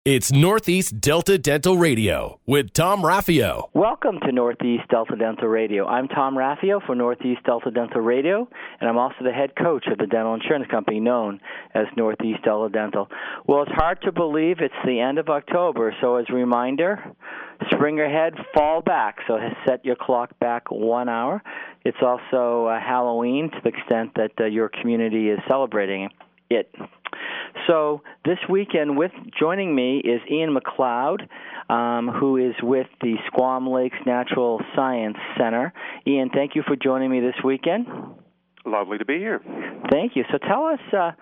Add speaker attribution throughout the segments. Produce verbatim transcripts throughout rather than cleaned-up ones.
Speaker 1: It's Northeast Delta Dental Radio with Tom Raffio.
Speaker 2: Welcome to Northeast Delta Dental Radio. I'm Tom Raffio for Northeast Delta Dental Radio, and I'm also the head coach of the dental insurance company known as Northeast Delta Dental. Well, it's hard to believe it's the end of October, so as a reminder, spring ahead, fall back. So set your clock back one hour. It's also uh, Halloween to the extent that uh, your community is celebrating it. So this weekend, with joining me is Ian McLeod, um, who is with the Squam Lakes Natural Science Center. Ian, thank you for joining me this weekend.
Speaker 3: Lovely to be here.
Speaker 2: Thank you. So tell us, uh,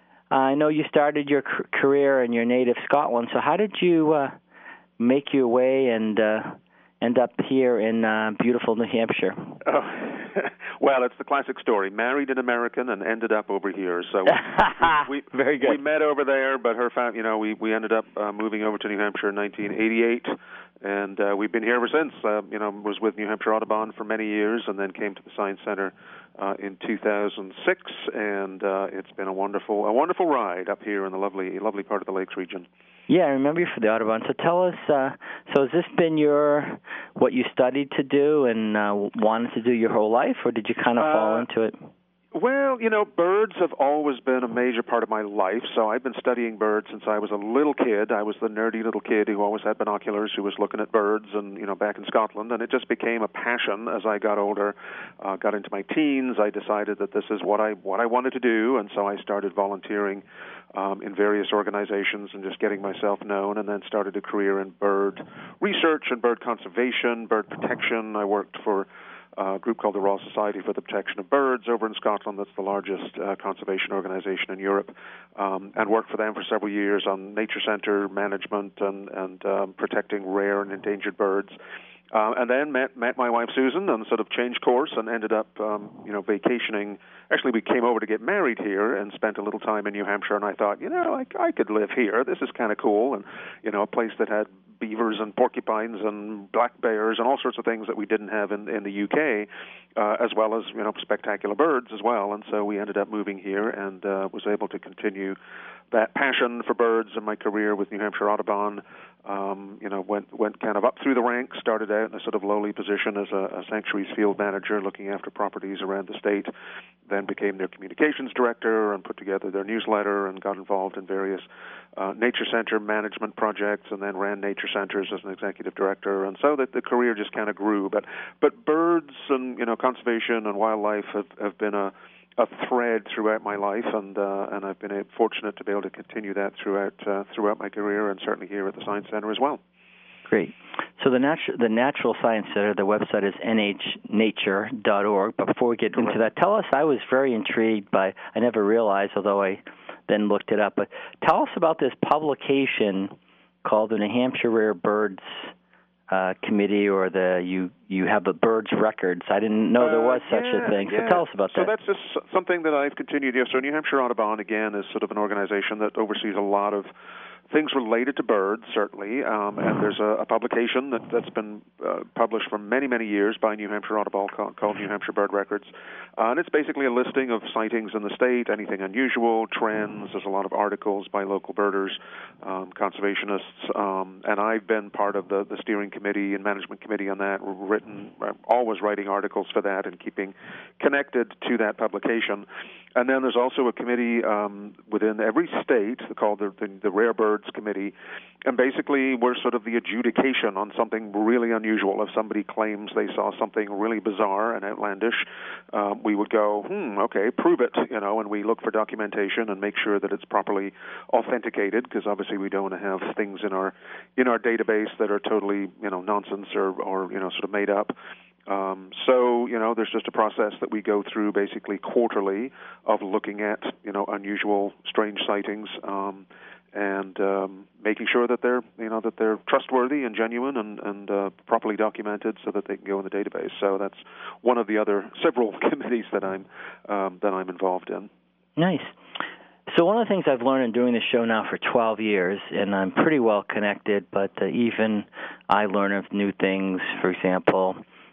Speaker 2: I know you started your c- career in your native Scotland, so how did you uh, make your way and uh, end up here in uh, beautiful New Hampshire?
Speaker 3: Oh. Well, it's the classic story. Married an American and ended up over here. So we, we,
Speaker 2: Very good.
Speaker 3: We met over there, but her family, you know, we we ended up uh, moving over to New Hampshire in nineteen eighty-eight, and uh, we've been here ever since. Uh, you know, was with New Hampshire Audubon for many years, and then came to the Science Center uh, in two thousand six, and uh, it's been a wonderful a wonderful ride up here in the lovely lovely part of the Lakes region.
Speaker 2: Yeah, I remember you for the Audubon. So tell us, uh, so has this been your, what you studied to do and uh, wanted to do your whole life, or did you kind of uh, fall into it?
Speaker 3: Well, you know, birds have always been a major part of my life, so I've been studying birds since I was a little kid. I was the nerdy little kid who always had binoculars, who was looking at birds, and, you know, back in Scotland, and it just became a passion as I got older, uh, got into my teens. I decided that this is what I what I wanted to do, and so I started volunteering um, in various organizations and just getting myself known, and then started a career in bird research and bird conservation, bird protection. I worked for a group called the Royal Society for the Protection of Birds over in Scotland. That's the largest uh, conservation organization in Europe, um, and worked for them for several years on nature center management and, and um, protecting rare and endangered birds. Uh, and then met met my wife Susan and sort of changed course and ended up, um, you know, vacationing. Actually, we came over to get married here and spent a little time in New Hampshire. And I thought, you know, I, I could live here. This is kind of cool, and you know, a place that had beavers and porcupines and black bears and all sorts of things that we didn't have in, in the U K, uh, as well as, you know, spectacular birds as well. And so we ended up moving here and uh, was able to continue that passion for birds in my career with New Hampshire Audubon. Um, you know, went went kind of up through the ranks, started out in a sort of lowly position as a, a sanctuaries field manager looking after properties around the state, then became their communications director and put together their newsletter and got involved in various uh, nature center management projects, and then ran nature centers as an executive director, and so that the career just kind of grew. But but birds and, you know, conservation and wildlife have, have been a a thread throughout my life, and uh, and I've been fortunate to be able to continue that throughout uh, throughout my career, and certainly here at the Science Center as well.
Speaker 2: Great. So the natu- the Natural Science Center, the website is n h nature dot org. But before we get into that, tell us, I was very intrigued by, I never realized, although I then looked it up, but tell us about this publication called the New Hampshire Rare Birds Uh, committee, or the you you have the birds records. I didn't know there was
Speaker 3: uh,
Speaker 2: such
Speaker 3: yeah,
Speaker 2: a thing. So
Speaker 3: yeah.
Speaker 2: tell us about
Speaker 3: so
Speaker 2: that.
Speaker 3: So that's just something that I've continued. Yeah, so New Hampshire Audubon, again, is sort of an organization that oversees a lot of things related to birds, certainly, um, and there's a, a publication that, that's been uh, published for many, many years by New Hampshire Audubon called, called New Hampshire Bird Records, uh, and it's basically a listing of sightings in the state, anything unusual, trends. There's a lot of articles by local birders, um, conservationists, um, and I've been part of the, the steering committee and management committee on that, written, always writing articles for that and keeping connected to that publication. And then there's also a committee um, within every state called the, the, the Rare Birds Committee, and basically we're sort of the adjudication on something really unusual. If somebody claims they saw something really bizarre and outlandish, um, we would go, hmm, okay, prove it, you know, and we look for documentation and make sure that it's properly authenticated, because obviously we don't want to have things in our in our database that are totally, you know, nonsense or, or you know, sort of made up. Um, so, you know, there's just a process that we go through basically quarterly of looking at, you know, unusual, strange sightings, um, and um, making sure that they're, you know, that they're trustworthy and genuine and, and uh, properly documented so that they can go in the database. So that's one of the other several committees that I'm um, that I'm involved in.
Speaker 2: Nice. So one of the things I've learned in doing this show now for twelve years, and I'm pretty well connected, but uh, even I learn of new things. For example,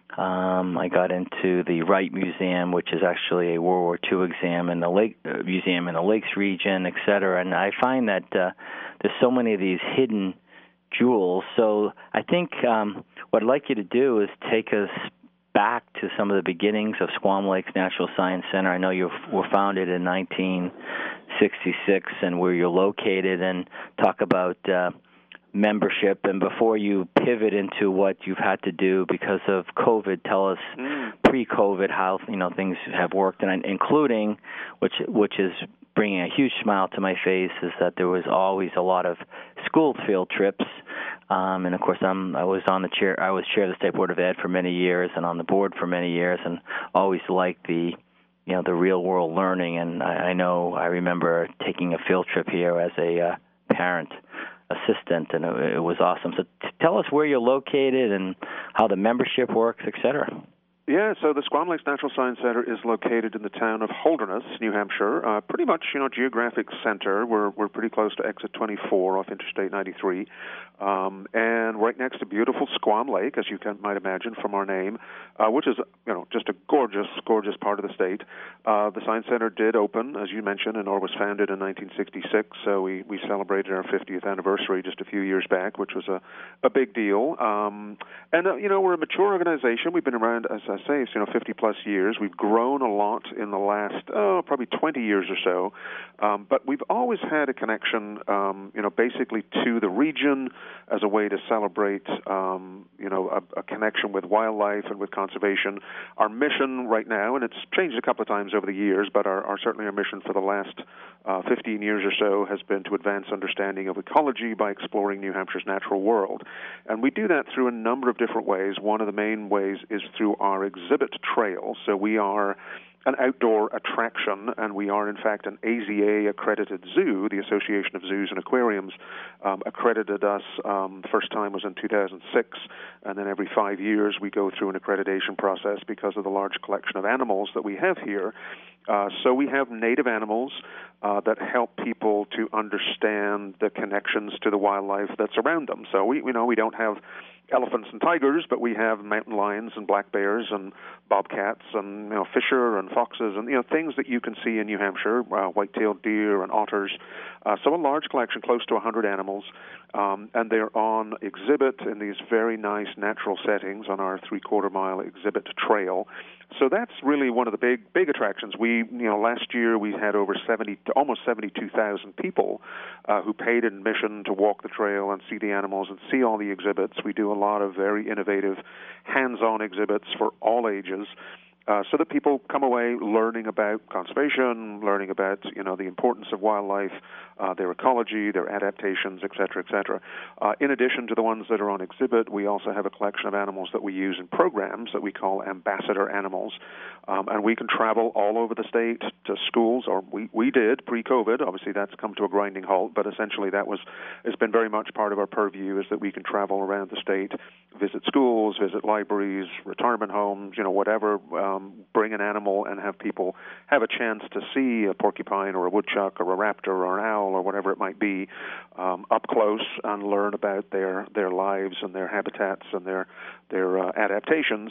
Speaker 2: Um, I got into the Wright Museum, which is actually a World War Two exam in the lake uh, museum in the Lakes region, et cetera. And I find that uh, there's so many of these hidden jewels. So I think um, what I'd like you to do is take us back to some of the beginnings of Squam Lakes Natural Science Center. I know you were founded in nineteen sixty-six, and where you're located, and talk about uh, membership. And before you pivot into what you've had to do because of COVID, tell us mm. pre-COVID how you know things have worked, and including, which which is bringing a huge smile to my face, is that there was always a lot of school field trips. Um, and of course, I'm I was on the chair. I was chair of the State Board of Ed for many years, and on the board for many years, and always liked the you know the real world learning. And I, I know I remember taking a field trip here as a uh, parent assistant, and it, it was awesome. So t- tell us where you're located and how the membership works, et cetera.
Speaker 3: Yeah, so the Squam Lakes Natural Science Center is located in the town of Holderness, New Hampshire, uh, pretty much, you know, geographic center. We're we're pretty close to exit twenty-four off Interstate ninety-three, um, and right next to beautiful Squam Lake, as you can, might imagine from our name, uh, which is, you know, just a gorgeous, gorgeous part of the state. Uh, the Science Center did open, as you mentioned, and or was founded in nineteen sixty-six, so we, we celebrated our fiftieth anniversary just a few years back, which was a, a big deal. Um, and, uh, you know, we're a mature organization. We've been around, as I say, you know, fifty plus years. We've grown a lot in the last, oh, probably twenty years or so. Um, but we've always had a connection, um, you know, basically to the region as a way to celebrate, um, you know, a, a connection with wildlife and with conservation. Our mission right now, and it's changed a couple of times over the years, but our, our certainly our mission for the last uh, fifteen years or so has been to advance understanding of ecology by exploring New Hampshire's natural world. And we do that through a number of different ways. One of the main ways is through our exhibit trail. So we are an outdoor attraction, and we are, in fact, an A Z A-accredited zoo. The Association of Zoos and Aquariums um, accredited us. Um, the first time was in two thousand six, and then every five years we go through an accreditation process because of the large collection of animals that we have here. Uh, so we have native animals uh, that help people to understand the connections to the wildlife that's around them. So we, you know, we don't have elephants and tigers, but we have mountain lions and black bears and bobcats and, you know, fisher and foxes and, you know, things that you can see in New Hampshire, uh, white-tailed deer and otters. Uh, so a large collection, close to one hundred animals, um, and they're on exhibit in these very nice natural settings on our three-quarter mile exhibit trail. So that's really one of the big, big attractions. We, you know, last year we had over seventy, almost seventy-two thousand people uh, who paid admission to walk the trail and see the animals and see all the exhibits. We do a lot of very innovative, hands-on exhibits for all ages. Uh, so that people come away learning about conservation, learning about, you know, the importance of wildlife, uh, their ecology, their adaptations, et cetera, et cetera. Uh, in addition to the ones that are on exhibit, we also have a collection of animals that we use in programs that we call ambassador animals. Um, and we can travel all over the state to schools, or we, we did pre-COVID. Obviously, that's come to a grinding halt, but essentially that was has been very much part of our purview, is that we can travel around the state, visit schools, visit libraries, retirement homes, you know, whatever, um, bring an animal and have people have a chance to see a porcupine or a woodchuck or a raptor or an owl or whatever it might be um, up close and learn about their, their lives and their habitats and their, their uh, adaptations.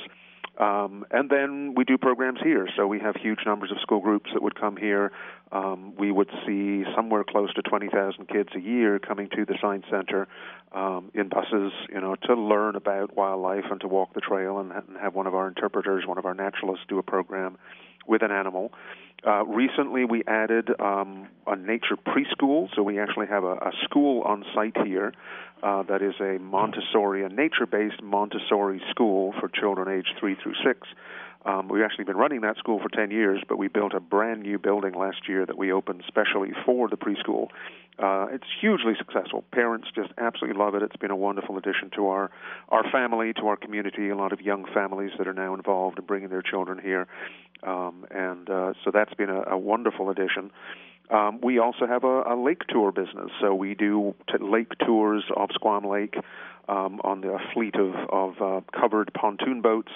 Speaker 3: Um, and then we do programs here. So we have huge numbers of school groups that would come here. Um, we would see somewhere close to twenty thousand kids a year coming to the Science Center um, in buses, you know, to learn about wildlife and to walk the trail and, and have one of our interpreters, one of our naturalists, do a program with an animal. Uh, recently, we added um, a nature preschool, so we actually have a, a school on site here uh, that is a Montessori, a nature-based Montessori school for children aged three through six. Um, we've actually been running that school for ten years, but we built a brand-new building last year that we opened specially for the preschool. Uh, it's hugely successful. Parents just absolutely love it. It's been a wonderful addition to our, our family, to our community, a lot of young families that are now involved in bringing their children here. Um, and uh, so that's been a, a wonderful addition. Um, we also have a, a lake tour business. So we do t- lake tours of Squam Lake um, on the, a fleet of, of uh, covered pontoon boats.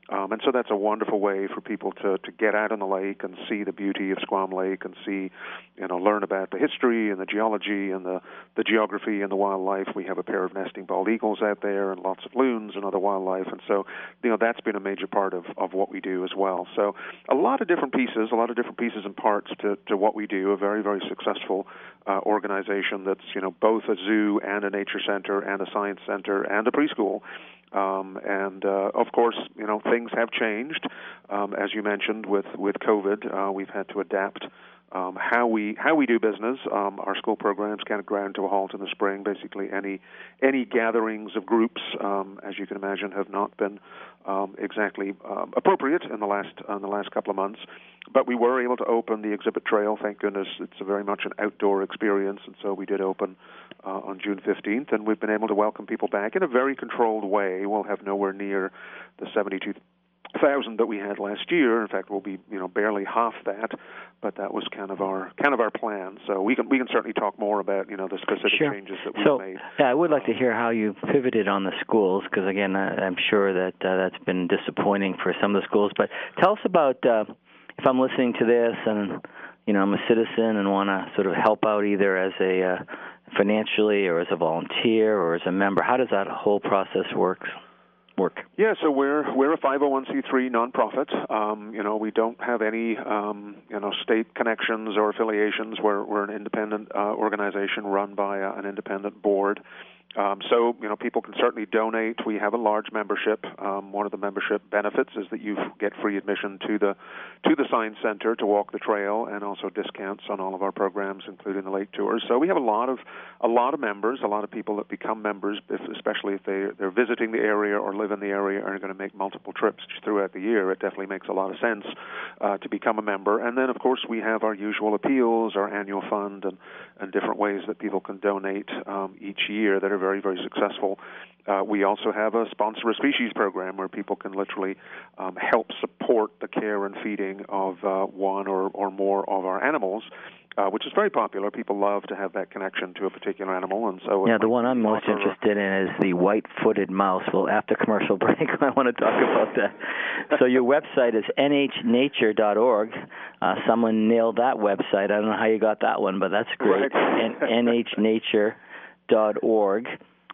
Speaker 3: Um, and so that's a wonderful way for people to, to get out on the lake and see the beauty of Squam Lake and see, you know, learn about the history and the geology and the, the geography and the wildlife. We have a pair of nesting bald eagles out there and lots of loons and other wildlife. And so, you know, that's been a major part of, of what we do as well. So a lot of different pieces, a lot of different pieces and parts to, to what we do, a very, very successful uh, organization that's, you know, both a zoo and a nature center and a science center and a preschool. Um, and, uh, of course, you know, things have changed. Um, as you mentioned, with, with COVID, uh, we've had to adapt um, how we how we do business. Um, our school programs kind of ground to a halt in the spring. Basically, any any gatherings of groups, um, as you can imagine, have not been um, exactly um, appropriate in the last in the last couple of months. But we were able to open the exhibit trail. Thank goodness, it's a very much an outdoor experience, and so we did open uh, on June fifteenth, and we've been able to welcome people back in a very controlled way. We'll have nowhere near the seventy-two thousand that we had last year. In fact, we'll be, you know, barely half that, but that was kind of our kind of our plan. So we can we can certainly talk more about, you know, the specific
Speaker 2: sure.
Speaker 3: changes that we've
Speaker 2: so,
Speaker 3: made.
Speaker 2: Yeah, I would like to hear how you pivoted on the schools, because again, I, I'm sure that uh, that's been disappointing for some of the schools. But tell us about uh, if I'm listening to this and, you know, I'm a citizen and want to sort of help out either as a uh, financially or as a volunteer or as a member. How does that whole process work? Work.
Speaker 3: Yeah, so we're we're a five oh one c three nonprofit. Um, you know, we don't have any um, you know state connections or affiliations. We're we're an independent uh, organization run by uh, an independent board. Um, so, you know, people can certainly donate. We have a large membership. Um, one of the membership benefits is that you get free admission to the to the Science Center to walk the trail, and also discounts on all of our programs, including the lake tours. So we have a lot of a lot of members, a lot of people that become members, if, especially if they they're visiting the area or live in the area and are going to make multiple trips throughout the year. It definitely makes a lot of sense uh, to become a member. And then, of course, we have our usual appeals, our annual fund, and and different ways that people can donate um, each year that are very, very successful. Uh, we also have a sponsor a species program where people can literally um, help support the care and feeding of uh, one or, or more of our animals, uh, which is very popular. People love to have that connection to a particular animal. And so
Speaker 2: yeah, the one I'm most interested in is the white-footed mouse. Well, after commercial break, I want to talk about that. So your website is n h nature dot org. Uh, someone nailed that website. I don't know how you got that one, but that's great.
Speaker 3: Right.
Speaker 2: n h nature dot org.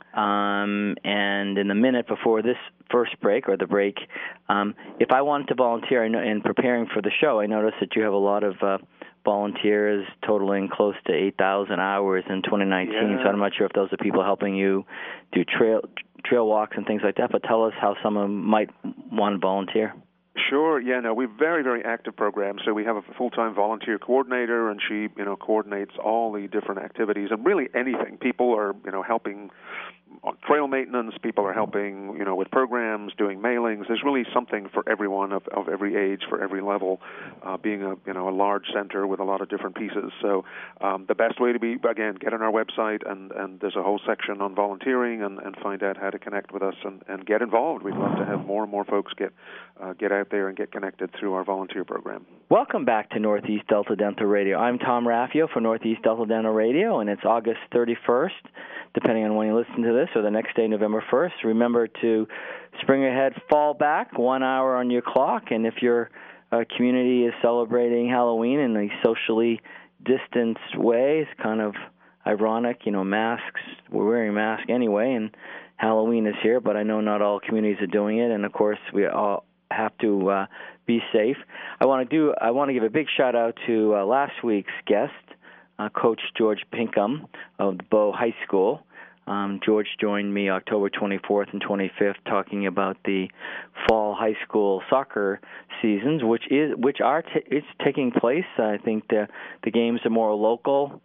Speaker 2: Um, and in the minute before this first break, or the break, um, if I wanted to volunteer, I know, in preparing for the show, I noticed that you have a lot of uh, volunteers totaling close to eight thousand hours in twenty nineteen,
Speaker 3: yeah.
Speaker 2: So I'm not sure if those are people helping you do trail trail walks and things like that, but tell us how someone might want to volunteer.
Speaker 3: Sure. Yeah. No, we're very, very active program. So we have a full-time volunteer coordinator, and she, you know, coordinates all the different activities and really anything. People are, you know, helping on trail maintenance. People are helping, you know, with programs, doing mailings. There's really something for everyone of, of every age, for every level. Uh, being a, you know, a large center with a lot of different pieces. So um, the best way to be, again, get on our website, and, and there's a whole section on volunteering, and, and find out how to connect with us and, and get involved. We'd love to have more and more folks get uh, get out there and get connected through our volunteer program.
Speaker 2: Welcome back to Northeast Delta Dental Radio. I'm Tom Raffio for Northeast Delta Dental Radio, and it's August thirty-first, depending on when you listen to this, or the next day, November first. Remember to spring ahead, fall back, one hour on your clock, and if your uh, community is celebrating Halloween in a socially distanced way, it's kind of ironic, you know, masks, we're wearing masks anyway, and Halloween is here, but I know not all communities are doing it, and of course we all have to uh, be safe. I want to do. I want to give a big shout out to uh, last week's guest, uh, Coach George Pinkham of Bow High School. Um, George joined me October twenty-fourth and twenty-fifth talking about the fall high school soccer seasons, which is which are t- it's taking place. I think the the games are more local,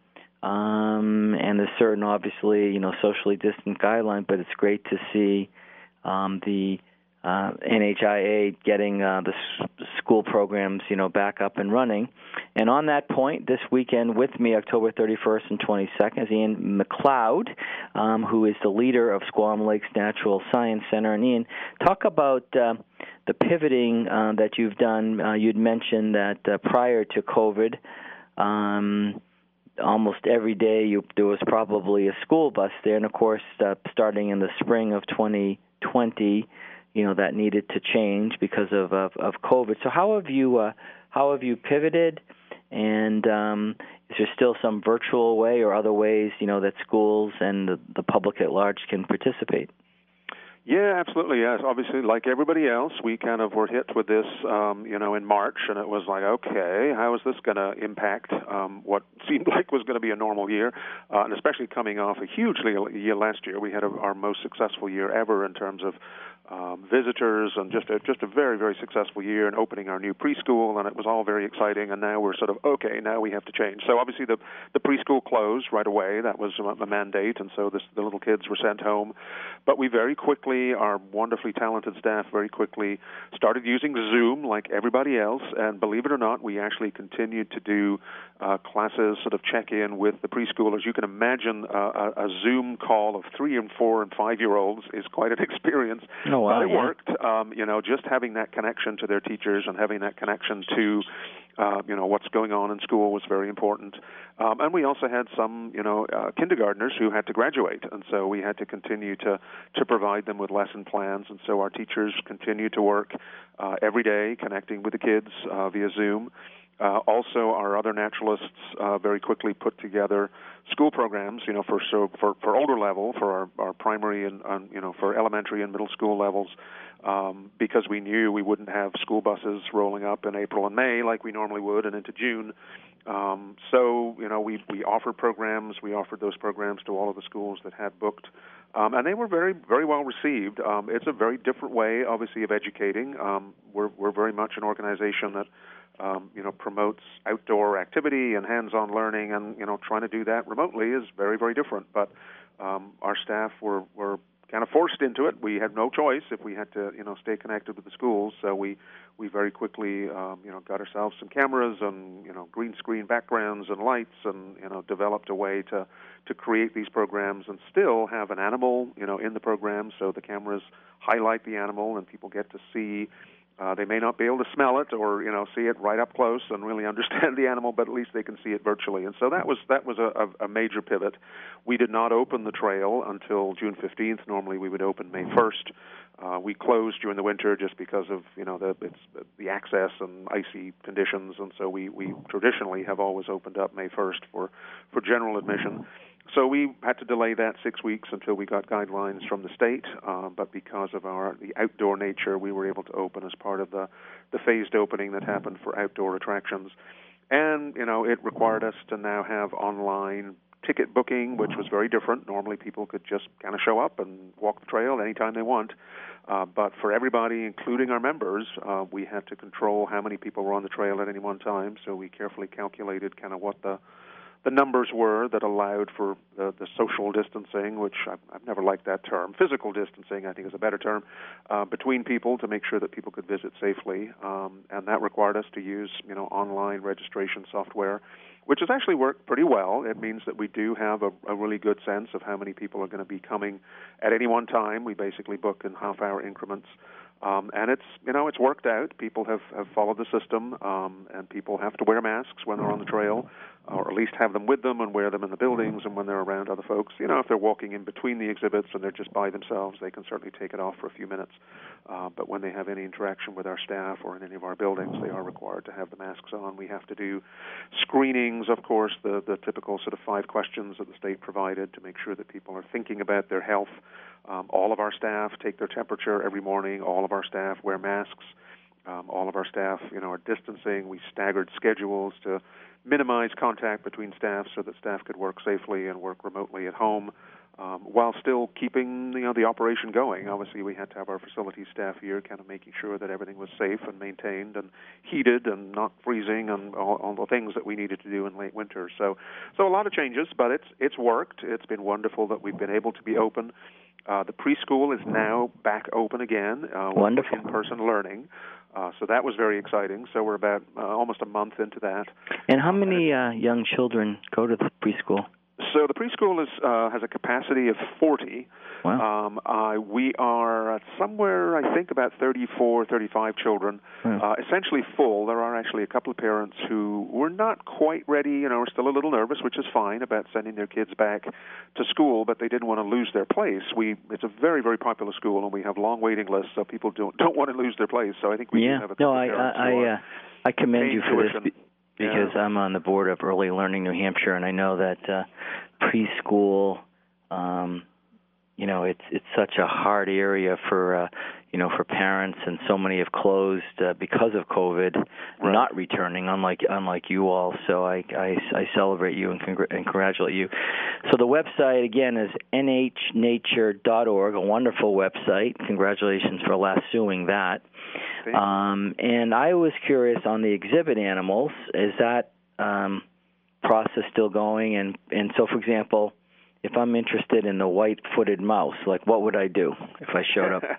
Speaker 2: um, and there's certain, obviously, you know, socially distant guidelines. But it's great to see um, the Uh, N H I A getting uh, the s- school programs, you know, back up and running. And on that point, this weekend with me, October thirty-first and twenty-second, is Ian McLeod, um, who is the leader of Squam Lakes Natural Science Center. And Ian, talk about uh, the pivoting uh, that you've done. Uh, you'd mentioned that uh, prior to COVID, um, almost every day you, there was probably a school bus there. And, of course, uh, starting in the spring of twenty twenty, you know, that needed to change because of of, of COVID. So how have you uh, how have you pivoted? And um, is there still some virtual way or other ways, you know, that schools and the, the public at large can participate?
Speaker 3: Yeah, absolutely, yes. Obviously, like everybody else, we kind of were hit with this, um, you know, in March, and it was like, okay, how is this going to impact um, what seemed like was going to be a normal year, uh, and especially coming off a huge year last year. We had a, our most successful year ever in terms of um, visitors, and just a, just a very, very successful year in opening our new preschool, and it was all very exciting, and now we're sort of, okay, now we have to change. So obviously the, the preschool closed right away. That was a mandate, and so this, the little kids were sent home. But we very quickly, our wonderfully talented staff very quickly started using Zoom like everybody else, and believe it or not, we actually continued to do uh, classes, sort of check-in with the preschoolers. You can imagine uh, a, a Zoom call of three and four and five-year-olds is quite an experience.
Speaker 2: Oh, wow,
Speaker 3: but it
Speaker 2: yeah.
Speaker 3: worked. Um, you know, just having that connection to their teachers and having that connection to Uh, you know, what's going on in school was very important. Um, and we also had some, you know, uh, kindergartners who had to graduate, and so we had to continue to, to provide them with lesson plans, and so our teachers continued to work uh, every day connecting with the kids uh, via Zoom. Uh, also, our other naturalists uh, very quickly put together school programs, you know, for so for, for older level, for our, our primary and, um, you know, for elementary and middle school levels, um, because we knew we wouldn't have school buses rolling up in April and May like we normally would, and into June. Um, so, you know, we we offered programs. We offered those programs to all of the schools that had booked, um, and they were very very well received. Um, it's a very different way, obviously, of educating. Um, we're we're very much an organization that Um, you know, promotes outdoor activity and hands-on learning, and, you know, trying to do that remotely is very, very different. But um, our staff were, were kind of forced into it. We had no choice if we had to, you know, stay connected with the schools. So we, we very quickly, um, you know, got ourselves some cameras and, you know, green screen backgrounds and lights, and, you know, developed a way to, to create these programs and still have an animal, you know, in the program. So the cameras highlight the animal, and people get to see. Uh, they may not be able to smell it or, you know, see it right up close and really understand the animal, but at least they can see it virtually. And so that was that was a, a major pivot. We did not open the trail until June fifteenth. Normally we would open May first. Uh, we closed during the winter just because of, you know, the it's the access and icy conditions, and so we, we traditionally have always opened up May first for, for general admission. So we had to delay that six weeks until we got guidelines from the state, uh, but because of our the outdoor nature, we were able to open as part of the, the phased opening that happened for outdoor attractions. And, you know, it required us to now have online ticket booking, which was very different. Normally people could just kind of show up and walk the trail anytime they want. Uh, but for everybody, including our members, uh, we had to control how many people were on the trail at any one time, so we carefully calculated kind of what the the numbers were that allowed for the, the social distancing, which I've, I've never liked that term. Physical distancing, I think, is a better term, uh, between people to make sure that people could visit safely. Um, and that required us to use, you know, online registration software, which has actually worked pretty well. It means that we do have a, a really good sense of how many people are going to be coming at any one time. We basically book in half-hour increments. Um, and it's, you know, it's worked out. People have, have followed the system, um, and people have to wear masks when they're on the trail, or at least have them with them and wear them in the buildings and when they're around other folks. You know, if they're walking in between the exhibits and they're just by themselves, they can certainly take it off for a few minutes. Uh, but when they have any interaction with our staff or in any of our buildings, they are required to have the masks on. We have to do screenings, of course, the, the typical sort of five questions that the state provided to make sure that people are thinking about their health. Um, all of our staff take their temperature every morning. All of our staff wear masks. Um, all of our staff, you know, are distancing. We staggered schedules to minimize contact between staff so that staff could work safely and work remotely at home, um, while still keeping, you know, the operation going. Obviously, we had to have our facilities staff here kind of making sure that everything was safe and maintained and heated and not freezing and all, all the things that we needed to do in late winter. So, so a lot of changes, but it's it's worked. It's been wonderful that we've been able to be open. Uh, the preschool is now back open again. Uh,
Speaker 2: Wonderful.
Speaker 3: In-person learning. Uh, so that was very exciting. So we're about uh, almost a month into that.
Speaker 2: And how many uh, young children go to the preschool?
Speaker 3: So the preschool is uh, has a capacity of forty.
Speaker 2: Wow.
Speaker 3: Um, uh, we are at somewhere, I think, about thirty-four, thirty-five children,
Speaker 2: Hmm.
Speaker 3: uh, essentially full. There are actually a couple of parents who were not quite ready, you know, are still a little nervous, which is fine, about sending their kids back to school, but they didn't want to lose their place. We It's a very, very popular school, and we have long waiting lists, so people don't don't want to lose their place. So I think we
Speaker 2: yeah.
Speaker 3: do have a couple
Speaker 2: no, I,
Speaker 3: of parents
Speaker 2: I,
Speaker 3: who
Speaker 2: I,
Speaker 3: are
Speaker 2: uh, I commend
Speaker 3: paying
Speaker 2: you for
Speaker 3: tuition.
Speaker 2: this because
Speaker 3: Yeah.
Speaker 2: I'm on the board of Early Learning New Hampshire, and I know that uh, preschool, um, you know, it's it's such a hard area for uh, you know for parents, and so many have closed uh, because of COVID,
Speaker 3: Right.
Speaker 2: not returning, unlike unlike you all. So I I, I celebrate you and, congr- and congratulate you. So the website again is N H nature dot org, a wonderful website. Congratulations for lassoing that. Um, and I was curious on the exhibit animals. Is that um, process still going? And and so, for example, if I'm interested in the white-footed mouse, like what would I do if I showed up?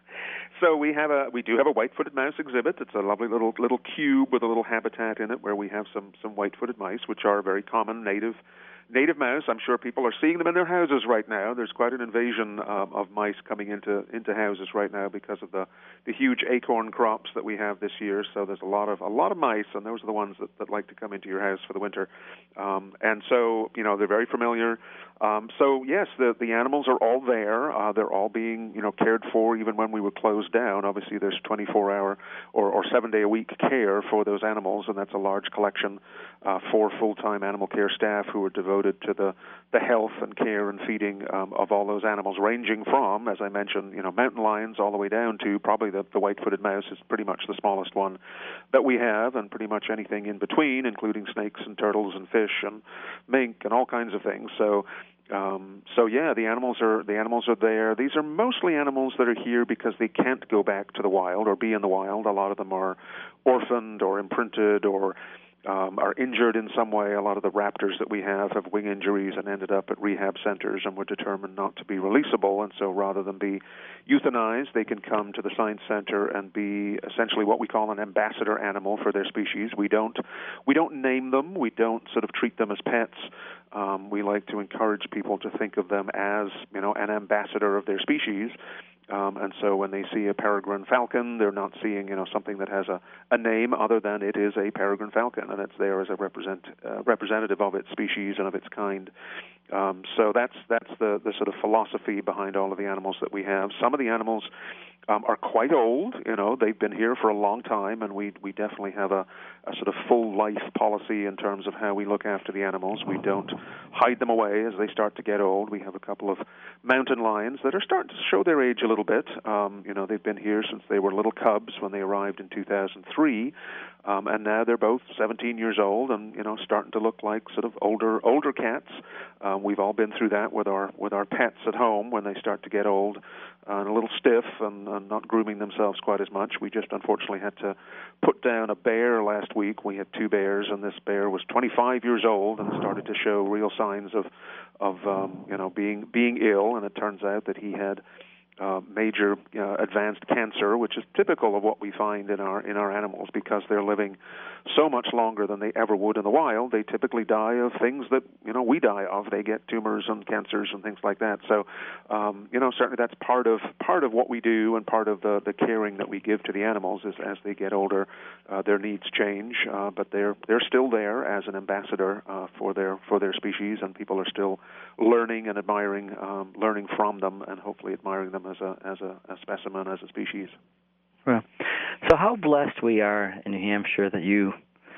Speaker 3: So we have a we do have a white-footed mouse exhibit. It's a lovely little little cube with a little habitat in it where we have some some white-footed mice, which are very common native native mouse. I'm sure people are seeing them in their houses right now. There's quite an invasion um, of mice coming into into houses right now because of the the huge acorn crops that we have this year. So there's a lot of a lot of mice, and those are the ones that, that like to come into your house for the winter. Um, and so you know they're very familiar. Um, so yes, the the animals are all there. Uh, they're all being you know cared for even when we were closed down. Obviously, there's twenty-four hour or, or seven day a week care for those animals, and that's a large collection uh, for full-time animal care staff who are devoted to the the health and care and feeding um, of all those animals, ranging from, as I mentioned, you know, mountain lions all the way down to probably the, the white-footed mouse is pretty much the smallest one that we have, and pretty much anything in between, including snakes and turtles and fish and mink and all kinds of things. So. Um, so yeah, the animals are the animals are there. These are mostly animals that are here because they can't go back to the wild or be in the wild. A lot of them are orphaned or imprinted or um, are injured in some way. A lot of the raptors that we have have wing injuries and ended up at rehab centers and were determined not to be releasable. And so rather than be euthanized, they can come to the science center and be essentially what we call an ambassador animal for their species. We don't we don't name them. We don't sort of treat them as pets. Um, we like to encourage people to think of them as, you know, an ambassador of their species. Um, and so when they see a peregrine falcon, they're not seeing, you know, something that has a, a name other than it is a peregrine falcon, and it's there as a represent, uh, representative of its species and of its kind. Um, so that's that's the, the sort of philosophy behind all of the animals that we have. Some of the animals um, are quite old. You know, they've been here for a long time, and we we definitely have a, a sort of full life policy in terms of how we look after the animals. We don't hide them away as they start to get old. We have a couple of mountain lions that are starting to show their age a little bit. Um, you know, they've been here since they were little cubs when they arrived in two thousand three, um, and now they're both seventeen years old and, you know, starting to look like sort of older older cats. Um, we've all been through that with our with our pets at home when they start to get old uh, and a little stiff and, and not grooming themselves quite as much. We just unfortunately had to put down a bear last week. We had two bears, and this bear was twenty-five years old and started to show real signs of of um, you know being being ill. And it turns out that he had Uh, major uh, advanced cancer, which is typical of what we find in our in our animals because they're living so much longer than they ever would in the wild. They typically die of things that you know we die of. They get tumors and cancers and things like that. So, um, you know, certainly that's part of part of what we do and part of the, the caring that we give to the animals is as they get older, uh, their needs change, uh, but they're they're still there as an ambassador uh, for their for their species, and people are still learning and admiring, um, learning from them, and hopefully admiring them as a as a, a specimen, as a species.
Speaker 2: Well, so how blessed we are in New Hampshire that you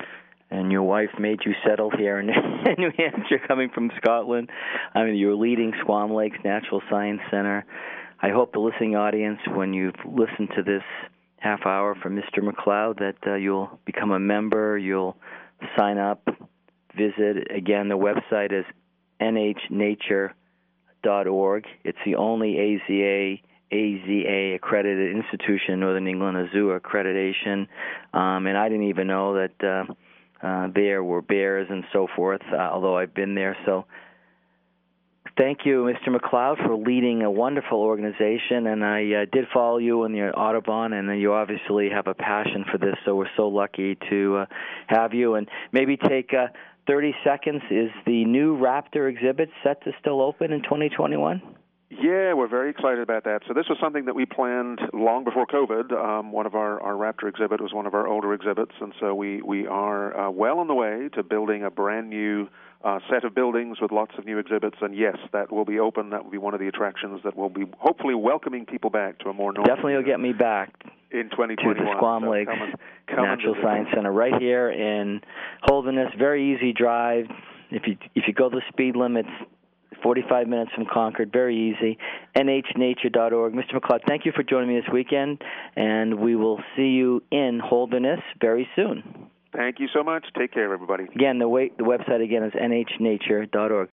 Speaker 2: and your wife made you settle here in New Hampshire, coming from Scotland. I mean, you're leading Squam Lakes Natural Science Center. I hope the listening audience, when you've listened to this half hour from Mister McLeod, that uh, you'll become a member, you'll sign up, visit. Again, the website is N H nature dot org. It's the only A Z A A Z A accredited institution in Northern England, a zoo accreditation. Um, and I didn't even know that uh, uh, there were bears and so forth, uh, although I've been there. So Thank you, Mister McLeod, for leading a wonderful organization, and I uh, did follow you on your Audubon, and you obviously have a passion for this, so we're so lucky to uh, have you. And maybe take uh, thirty seconds. Is the new Raptor exhibit set to still open in twenty twenty-one?
Speaker 3: Yeah, we're very excited about that. So this was something that we planned long before COVID. Um, one of our, our Raptor exhibit was one of our older exhibits, and so we, we are uh, well on the way to building a brand new uh, set of buildings with lots of new exhibits. And yes, that will be open. That will be one of the attractions that will be hopefully welcoming people back to a more normal.
Speaker 2: Definitely will get me back
Speaker 3: in twenty twenty-one.
Speaker 2: To the Squam
Speaker 3: so
Speaker 2: Lakes
Speaker 3: come and, come
Speaker 2: Natural Science Center right here in Holderness. Very easy drive. If you if you go the speed limits, forty-five minutes from Concord, very easy. N H nature dot org. Mister McLeod, thank you for joining me this weekend, and we will see you in Holderness very soon.
Speaker 3: Thank you so much. Take care, everybody.
Speaker 2: Again, the, way, the website again is N H nature dot org.